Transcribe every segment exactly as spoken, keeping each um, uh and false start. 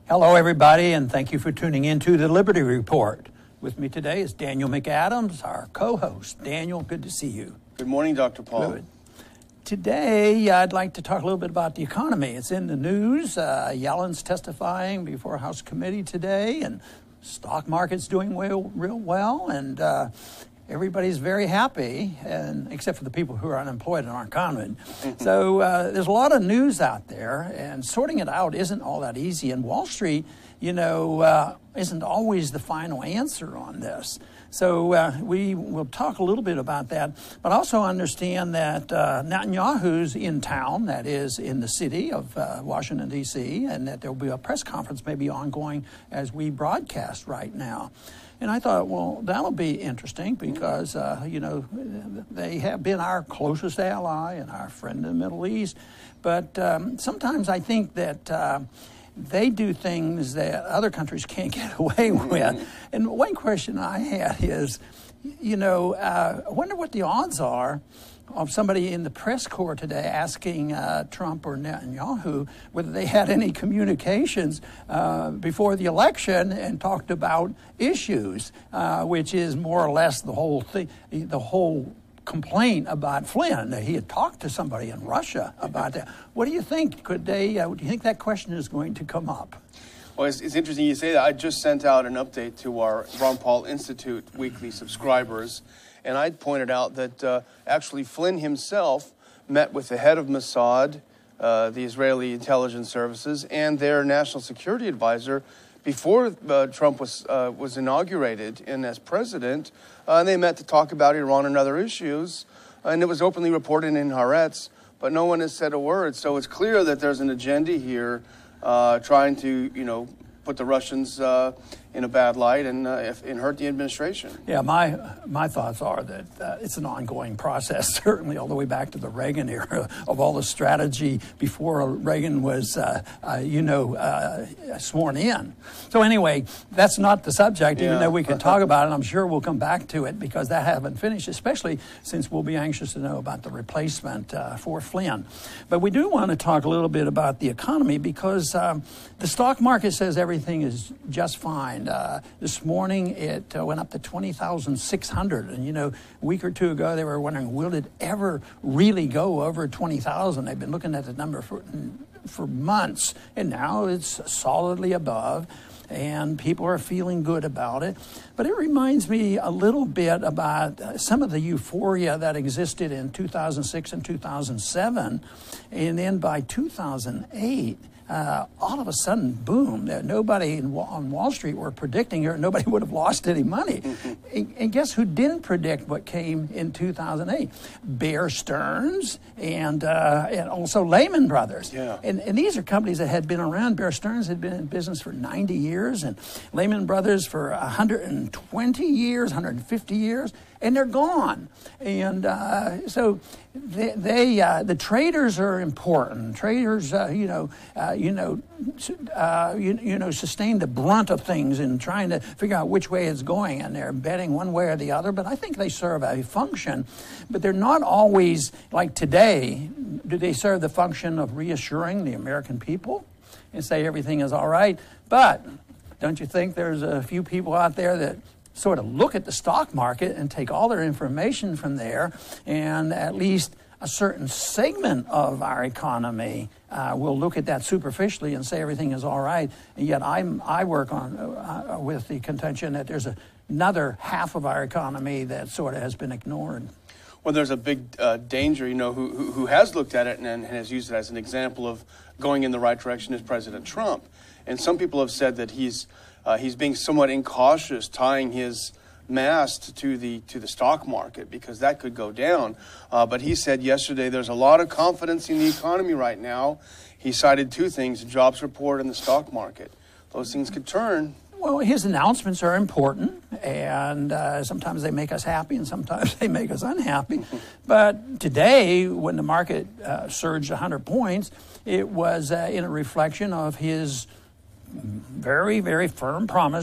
Hello, everybody, and thank you for tuning in to the Liberty Report. With me today is Daniel McAdams, our co-host. Daniel, good to see you. Good morning, Doctor Paul. Good. Today, I'd like to talk a little bit about the economy. It's in the news. Uh, Yellen's testifying before House Committee today, and stock market's doing real, real well, and uh, everybody's very happy, and except for the people who are unemployed and aren't counted. So uh, there's a lot of news out there, and sorting it out isn't all that easy. And Wall Street, you know, uh, isn't always the final answer on this. So uh, we will talk a little bit about that, but also understand that uh, Netanyahu's in town, that is in the city of uh, Washington, D C, and that there will be a press conference maybe ongoing as we broadcast right now. And I thought, well, that'll be interesting because, uh, you know, they have been our closest ally and our friend in the Middle East. But um, sometimes I think that uh, they do things that other countries can't get away with. And one question I had is, you know, uh, I wonder what the odds are of somebody in the press corps today asking uh, Trump or Netanyahu whether they had any communications uh, before the election and talked about issues, uh, which is more or less the whole thing, the whole complaint about Flynn, that he had talked to somebody in Russia about that. What do you think? Could they? Uh, do you think that question is going to come up? Well, it's, it's interesting you say that. I just sent out an update to our Ron Paul Institute weekly subscribers, and I pointed out that uh, actually Flynn himself met with the head of Mossad, uh, the Israeli intelligence services, and their national security advisor before uh, Trump was uh, was inaugurated in as president. Uh, and they met to talk about Iran and other issues, and it was openly reported in Haaretz, but no one has said a word. So it's clear that there's an agenda here uh, trying to, you know, put the Russians uh, in a bad light and, uh, if, and hurt the administration. Yeah, my my thoughts are that uh, it's an ongoing process, certainly all the way back to the Reagan era of all the strategy before Reagan was, uh, uh, you know, uh, sworn in. So anyway, that's not the subject, even yeah. though we can talk about it. I'm sure we'll come back to it because that hasn't finished, especially since we'll be anxious to know about the replacement uh, for Flynn. But we do want to talk a little bit about the economy because um, the stock market says everything is just fine. Uh, this morning, it uh, went up to twenty thousand six hundred. And, you know, a week or two ago, they were wondering, will it ever really go over twenty thousand? They've been looking at the number for, for months, and now it's solidly above, and people are feeling good about it. But it reminds me a little bit about uh, some of the euphoria that existed in two thousand six and two thousand seven, and then by two thousand eight, Uh, all of a sudden, boom, nobody in, on Wall Street were predicting it. Nobody would have lost any money. and, and guess who didn't predict what came in two thousand eight? Bear Stearns and uh, and also Lehman Brothers. Yeah. And, and these are companies that had been around. Bear Stearns had been in business for ninety years, and Lehman Brothers for one hundred twenty years, one hundred fifty years. And they're gone. And uh, so they, they uh, the traders are important. Traders, uh, you know, uh, you know, uh, you, you know, sustain the brunt of things in trying to figure out which way it's going, and they're betting one way or the other. But I think they serve a function. But they're not always like today. Do they serve the function of reassuring the American people and say everything is all right? But don't you think there's a few people out there that sort of look at the stock market and take all their information from there, and at least a certain segment of our economy uh, will look at that superficially and say everything is all right. And yet I'm, I work on uh, with the contention that there's a, another half of our economy that sort of has been ignored. Well, there's a big uh, danger, you know, who, who, who has looked at it and, and has used it as an example of going in the right direction is President Trump. And some people have said that he's Uh, he's being somewhat incautious, tying his mast to the to the stock market because that could go down. Uh, but he said yesterday there's a lot of confidence in the economy right now. He cited two things: the jobs report and the stock market. Those things could turn. Well, his announcements are important, and uh, sometimes they make us happy, and sometimes they make us unhappy. But today, when the market uh, surged one hundred points, it was uh, in a reflection of his very, very firm promise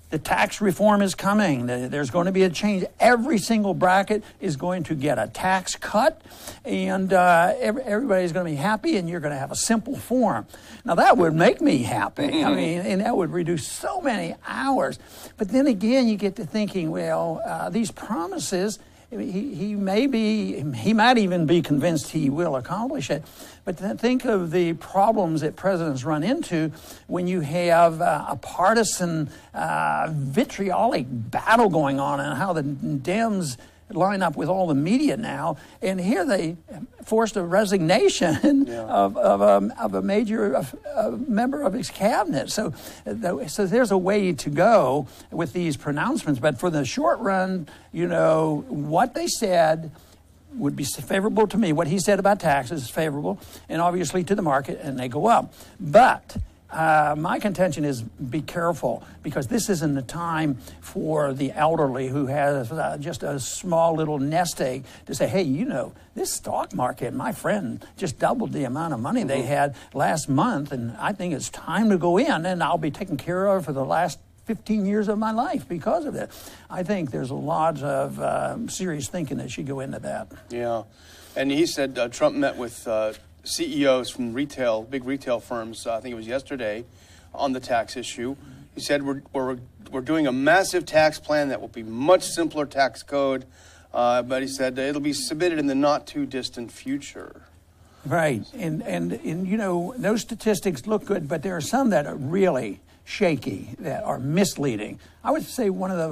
the tax reform is coming. There's going to be a change. Every single bracket is going to get a tax cut, and uh, every, everybody's going to be happy, and you're going to have a simple form. Now, that would make me happy. I mean, and that would reduce so many hours. But then again, you get to thinking, well, uh, these promises, He, he may be, he might even be convinced he will accomplish it. But then think of the problems that presidents run into when you have uh, a partisan, uh, vitriolic battle going on, and how the Dems line up with all the media now. And here they forced a resignation yeah. of, of, a, of a major of, a member of his cabinet. So, so there's a way to go with these pronouncements. But for the short run, you know, what they said would be favorable to me. What he said about taxes is favorable, and obviously to the market, and they go up. But Uh, my contention is be careful, because this isn't the time for the elderly who has uh, just a small little nest egg to say, hey, you know, this stock market, my friend just doubled the amount of money they had last month, and I think it's time to go in, and I'll be taken care of for the last fifteen years of my life because of it. I think there's a lot of uh, serious thinking that should go into that. Yeah. And he said uh, Trump met with Uh C E Os from retail, big retail firms, uh, I think it was yesterday, on the tax issue. He said we're, we're, we're doing a massive tax plan that will be much simpler tax code, uh, but he said it'll be submitted in the not-too-distant future. Right, and, and, and, you know, those statistics look good, but there are some that are really shaky, that are misleading. I would say one of the,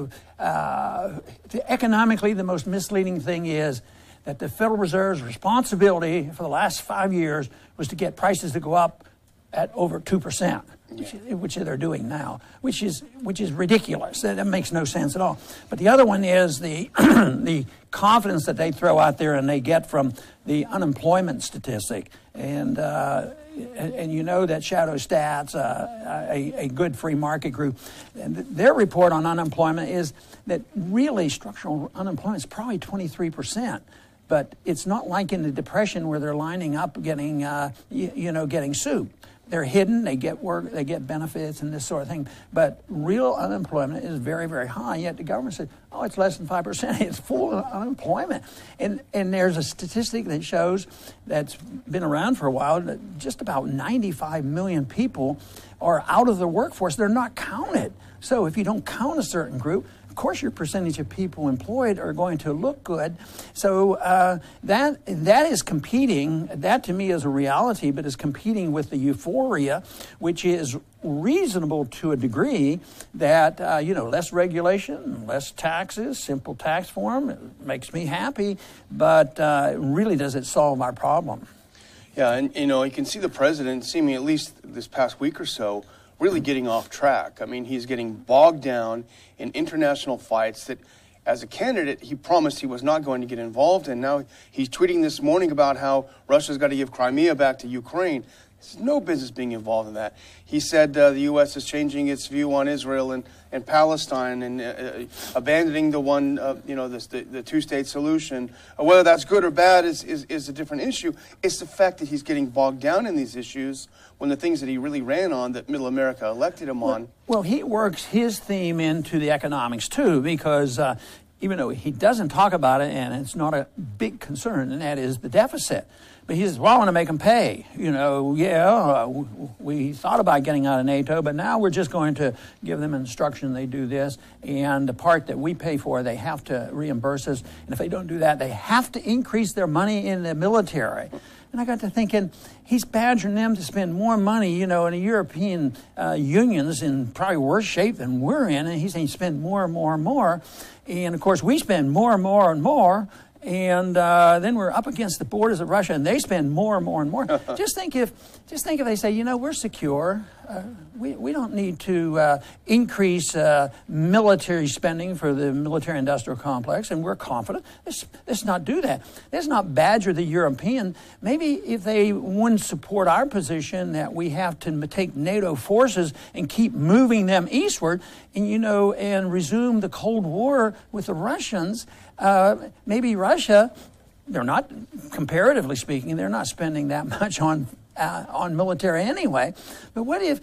uh, the economically, the most misleading thing is that the Federal Reserve's responsibility for the last five years was to get prices to go up at over two percent, which, yeah. which they're doing now, which is which is ridiculous. That, that makes no sense at all. But the other one is the the confidence that they throw out there and they get from the unemployment statistic. And uh, and, and you know that Shadow Stats, uh, a, a good free market group, and their report on unemployment is that really structural unemployment is probably twenty-three percent. But it's not like in the Depression where they're lining up getting, uh, you, you know, getting soup. They're hidden, they get work, they get benefits and this sort of thing. But real unemployment is very, very high. Yet the government said, oh, it's less than five percent. It's full unemployment. And and there's a statistic that shows, that's been around for a while, that just about ninety-five million people are out of the workforce. They're not counted. So if you don't count a certain group, of course, your percentage of people employed are going to look good. So uh, that that is competing. That to me is a reality, but is competing with the euphoria, which is reasonable to a degree. That uh, you know, less regulation, less taxes, simple tax form, it makes me happy. But uh, really, does it solve our problem? Yeah, and you know, you can see the president, seeming at least this past week or so, really getting off track. I mean, he's getting bogged down in international fights that, as a candidate, he promised he was not going to get involved in. Now he's tweeting this morning about how Russia's got to give Crimea back to Ukraine. There's no business being involved in that. He said uh, the U S is changing its view on Israel and, and Palestine and uh, abandoning the one, uh, you know, this, the, the two-state solution. Uh, whether that's good or bad is, is, is a different issue. It's the fact that he's getting bogged down in these issues when the things that he really ran on, that Middle America elected him on. Well, well he works his theme into the economics, too, because uh, even though he doesn't talk about it, and it's not a big concern, and that is the deficit. But he says, well, I want to make them pay. You know, yeah, uh, we thought about getting out of NATO, but now we're just going to give them instruction they do this. And the part that we pay for, they have to reimburse us. And if they don't do that, they have to increase their money in the military. And I got to thinking, he's badgering them to spend more money, you know, in the European uh, unions in probably worse shape than we're in. And he's saying spend more and more and more. And, of course, we spend more and more and more. And uh, then we're up against the borders of Russia, and they spend more and more and more. just think if, just think if they say, you know, we're secure. Uh, we we don't need to uh, increase uh, military spending for the military-industrial complex, and we're confident. Let's, let's not do that. Let's not badger the European. Maybe if they wouldn't support our position that we have to take NATO forces and keep moving them eastward, and you know, and resume the Cold War with the Russians. Uh, maybe Russia, they're not, comparatively speaking, they're not spending that much on uh, on military anyway. But what if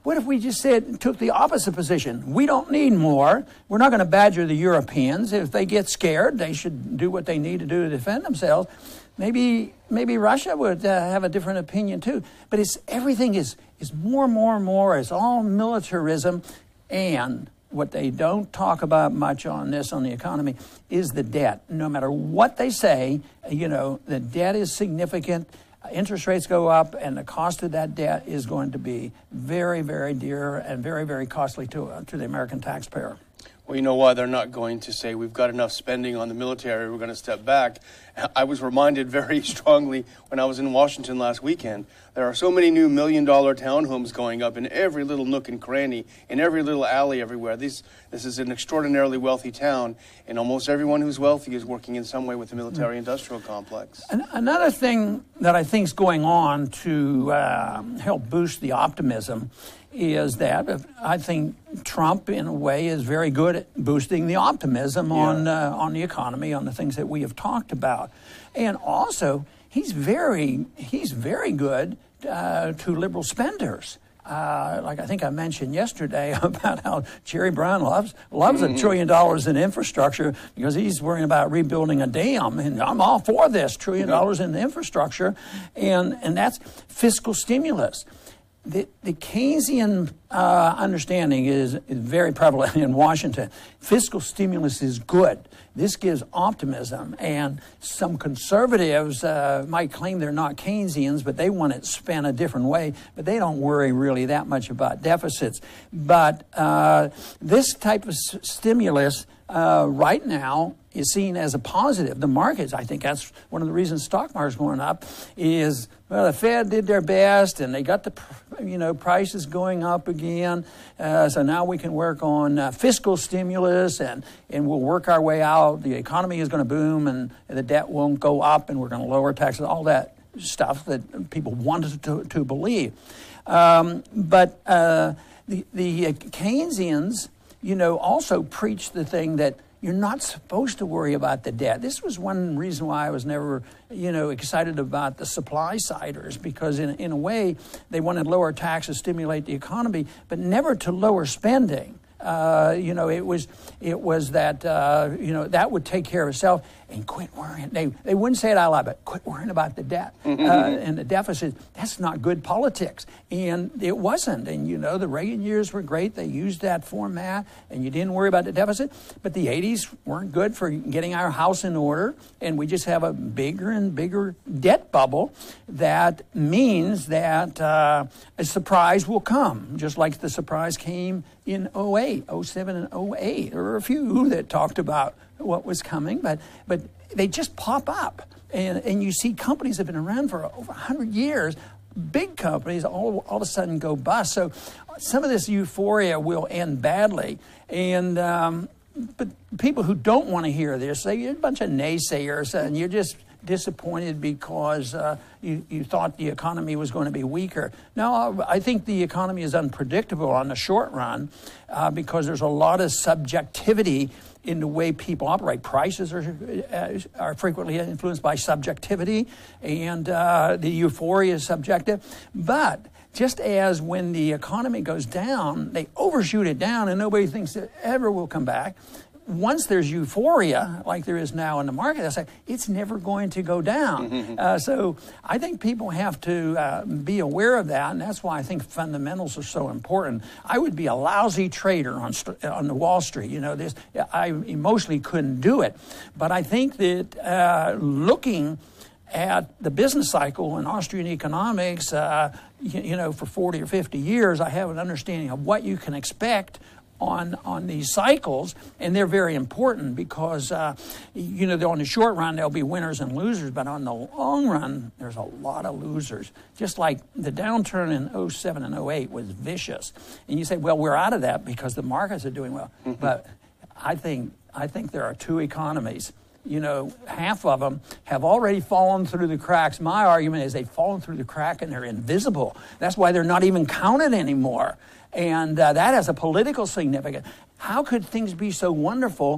What if we just said, took the opposite position? We don't need more. We're not going to badger the Europeans. If they get scared, they should do what they need to do to defend themselves. Maybe maybe Russia would uh, have a different opinion too. But it's everything is is more and more and more. It's all militarism, and what they don't talk about much on this, on the economy, is the debt. No matter what they say, you know, the debt is significant. Interest rates go up, and the cost of that debt is going to be very, very dear and very, very costly to uh, to the American taxpayer. Well, you know why they're not going to say we've got enough spending on the military, we're going to step back. I was reminded very strongly when I was in Washington last weekend, there are so many new million-dollar townhomes going up in every little nook and cranny, in every little alley everywhere. This, this is an extraordinarily wealthy town, and almost everyone who's wealthy is working in some way with the military-industrial complex. Another thing that I think is going on to uh, help boost the optimism is that I think Trump, in a way, is very good at boosting the optimism yeah. on uh, on the economy, on the things that we have talked about, and also he's very he's very good uh, to liberal spenders. Uh, like I think I mentioned yesterday about how Jerry Brown loves loves a trillion dollars in infrastructure because he's worrying about rebuilding a dam, and I'm all for this trillion dollars in infrastructure, and and that's fiscal stimulus. The, the Keynesian uh, understanding is, is very prevalent in Washington. Fiscal stimulus is good. This gives optimism, and some conservatives uh, might claim they're not Keynesians, but they want it spent a different way, but they don't worry really that much about deficits. But uh, this type of s- stimulus uh, right now is seen as a positive. The markets, I think that's one of the reasons stock market's going up, is, well, the Fed did their best, and they got the, you know, prices going up again. Uh, so now we can work on uh, fiscal stimulus, and, and we'll work our way out. The economy is going to boom, and the debt won't go up, and we're going to lower taxes, all that stuff that people wanted to, to believe. Um, but uh, the, the Keynesians, you know, also preach the thing that you're not supposed to worry about the debt. This was one reason why I was never, you know, excited about the supply siders, because in, in a way they wanted lower taxes, stimulate the economy, but never to lower spending. Uh, you know, it was it was that, uh, you know, that would take care of itself, and quit worrying. They they wouldn't say it out loud, but quit worrying about the debt uh, and the deficit. That's not good politics. And it wasn't. And, you know, the Reagan years were great. They used that format, and you didn't worry about the deficit. But the eighties weren't good for getting our house in order, and we just have a bigger and bigger debt bubble that means that uh, a surprise will come, just like the surprise came in oh eight, oh seven and oh eight. There were a few that talked about what was coming, but but they just pop up. And and you see companies that have been around for over one hundred years, big companies, all, all of a sudden go bust. So some of this euphoria will end badly. And um, but people who don't want to hear this, they're a bunch of naysayers, and you're just disappointed because uh, you, you thought the economy was going to be weaker. No, I think the economy is unpredictable on the short run uh, because there's a lot of subjectivity in the way people operate. Prices are uh, are frequently influenced by subjectivity, and uh, the euphoria is subjective. But just as when the economy goes down, they overshoot it down and nobody thinks it ever will come back. Once there's euphoria, like there is now in the market, I say it's never going to go down. uh, so I think people have to uh, be aware of that, and that's why I think fundamentals are so important. I would be a lousy trader on on the Wall Street. You know, this I emotionally couldn't do it, but I think that uh, looking at the business cycle in Austrian economics, uh, you, you know, for forty or fifty years, I have an understanding of what you can expect on on these cycles, and they're very important because, uh, you know, on the short run, there'll be winners and losers, but on the long run, there's a lot of losers. Just like the downturn in oh seven and oh eight was vicious. And you say, well, we're out of that because the markets are doing well. Mm-hmm. But I think I think there are two economies. You know, half of them have already fallen through the cracks. My argument is they've fallen through the crack and they're invisible. That's why they're not even counted anymore. And uh, that has a political significance. how could things be so wonderful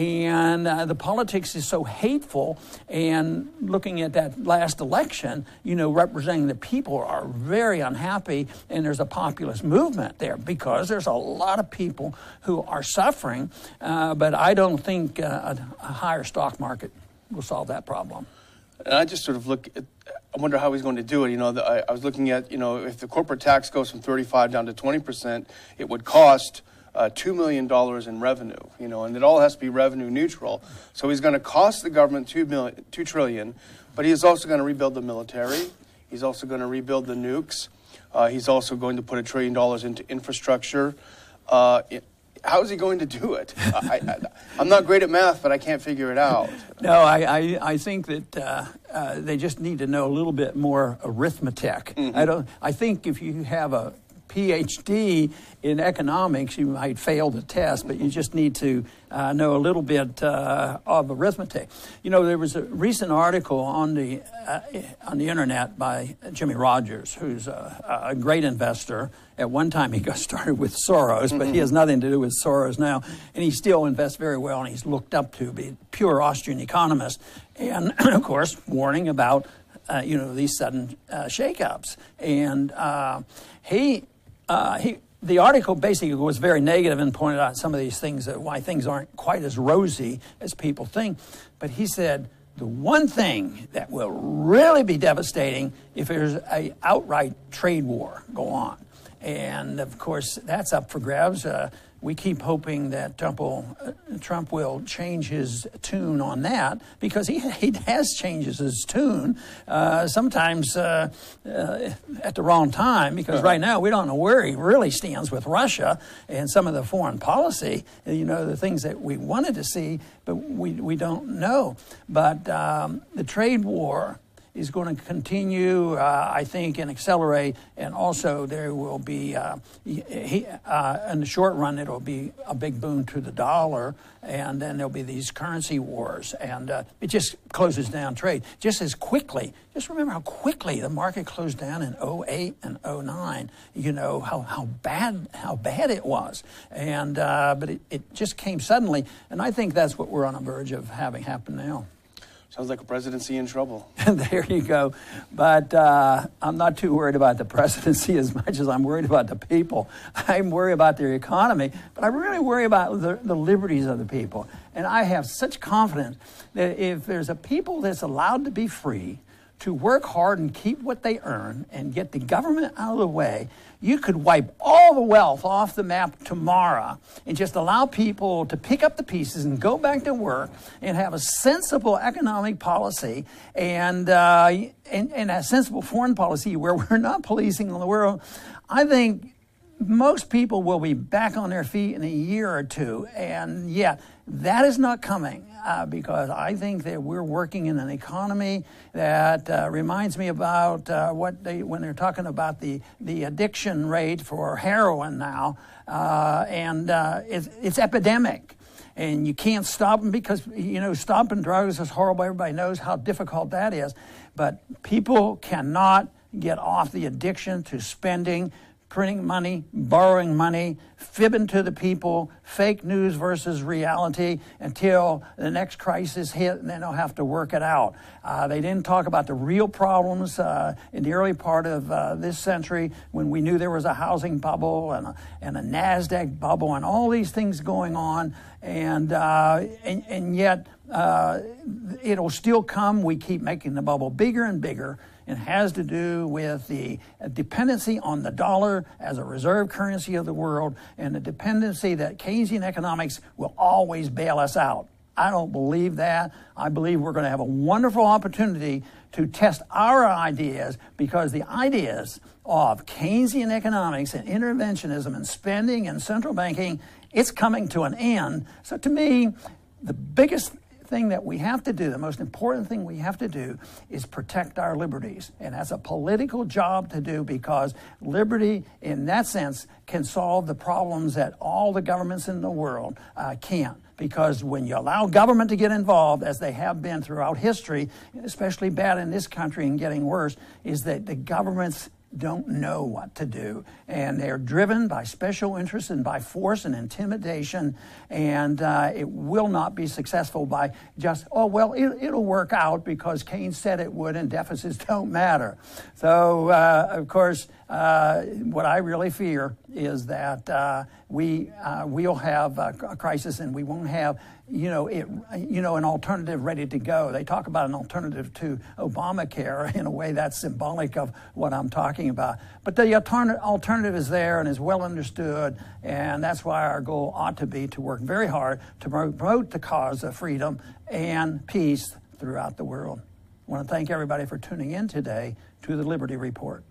and uh, the politics is so hateful? And looking at that last election, you know, representing the people are very unhappy, and there's a populist movement there because there's a lot of people who are suffering. Uh, but I don't think uh, a, a higher stock market will solve that problem. And I just sort of look at, I wonder how he's going to do it. You know, the, I, I was looking at, you know, if the corporate tax goes from thirty-five down to twenty percent, it would cost uh, two million dollars in revenue, you know, and it all has to be revenue neutral. So he's going to cost the government two million, two trillion, but he is also going to rebuild the military. He's also going to rebuild the nukes. Uh, he's also going to put a trillion dollars into infrastructure. Uh, it, How is he going to do it? I, I, I'm not great at math, but I can't figure it out. No, I, I, I think that uh, uh, they just need to know a little bit more arithmetic. Mm-hmm. I don't. I think if you have a P H D in economics, you might fail the test, but you just need to uh, know a little bit uh, of arithmetic. You know, there was a recent article on the uh, on the internet by Jimmy Rogers, who's a, a great investor. At one time, he got started with Soros, but he has nothing to do with Soros now, and he still invests very well, and he's looked up to be a pure Austrian economist, and of course, warning about uh, you know these sudden uh, shakeups, and uh, he. Uh, he, the article basically was very negative and pointed out some of these things, that why things aren't quite as rosy as people think. But he said the one thing that will really be devastating if there's an outright trade war go on. And, of course, that's up for grabs. Uh, we keep hoping that Trump will, uh, Trump will change his tune on that, because he, he has changed his tune uh, sometimes uh, uh, at the wrong time, because uh-huh. right now we don't know where he really stands with Russia and some of the foreign policy, you know, the things that we wanted to see, but we, we don't know. But um, the trade war is going to continue, uh, I think, and accelerate. And also there will be, uh, he, uh, in the short run, it'll be a big boon to the dollar. And then there'll be these currency wars. And uh, it just closes down trade just as quickly. Just remember how quickly the market closed down in oh eight and oh nine. You know, how, how bad how bad it was. And uh, But it, it just came suddenly. And I think that's what we're on the verge of having happen now. Sounds like a presidency in trouble. There you go. But uh, I'm not too worried about the presidency as much as I'm worried about the people. I'm worried about their economy, but I really worry about the, the liberties of the people. And I have such confidence that if there's a people that's allowed to be free, to work hard and keep what they earn and get the government out of the way, you could wipe all the wealth off the map tomorrow and just allow people to pick up the pieces and go back to work and have a sensible economic policy and, uh, and, and a sensible foreign policy where we're not policing the world. I think most people will be back on their feet in a year or two. And yeah, that is not coming uh, because I think that we're working in an economy that uh, reminds me about uh, what they, when they're talking about the, the addiction rate for heroin now, uh, and uh, it's, it's epidemic. And you can't stop them because, you know, stopping drugs is horrible. Everybody knows how difficult that is. But people cannot get off the addiction to spending, printing money, borrowing money, fibbing to the people, fake news versus reality until the next crisis hit, and then they'll have to work it out. Uh, they didn't talk about the real problems uh, in the early part of uh, this century when we knew there was a housing bubble and a, and a NASDAQ bubble and all these things going on, and uh, and, and yet uh, it'll still come. We keep making the bubble bigger and bigger. It has to do with the dependency on the dollar as a reserve currency of the world and the dependency that Keynesian economics will always bail us out. I don't believe that. I believe we're going to have a wonderful opportunity to test our ideas, because the ideas of Keynesian economics and interventionism and spending and central banking, it's coming to an end. So to me, the biggest thing that we have to do, the most important thing we have to do is protect our liberties. And that's a political job to do, because liberty in that sense can solve the problems that all the governments in the world uh, can't. Because when you allow government to get involved, as they have been throughout history, especially bad in this country and getting worse, is that the governments don't know what to do. And they're driven by special interests and by force and intimidation. And uh, it will not be successful by just, oh, well, it, it'll work out because Keynes said it would and deficits don't matter. So, uh, of course, uh, what I really fear is that uh, we, uh, we'll have a, a crisis and we won't have you know, it, you know, an alternative ready to go. They talk about an alternative to Obamacare. In a way, that's symbolic of what I'm talking about. But the altern- alternative is there and is well understood, and that's why our goal ought to be to work very hard to promote the cause of freedom and peace throughout the world. I want to thank everybody for tuning in today to the Liberty Report.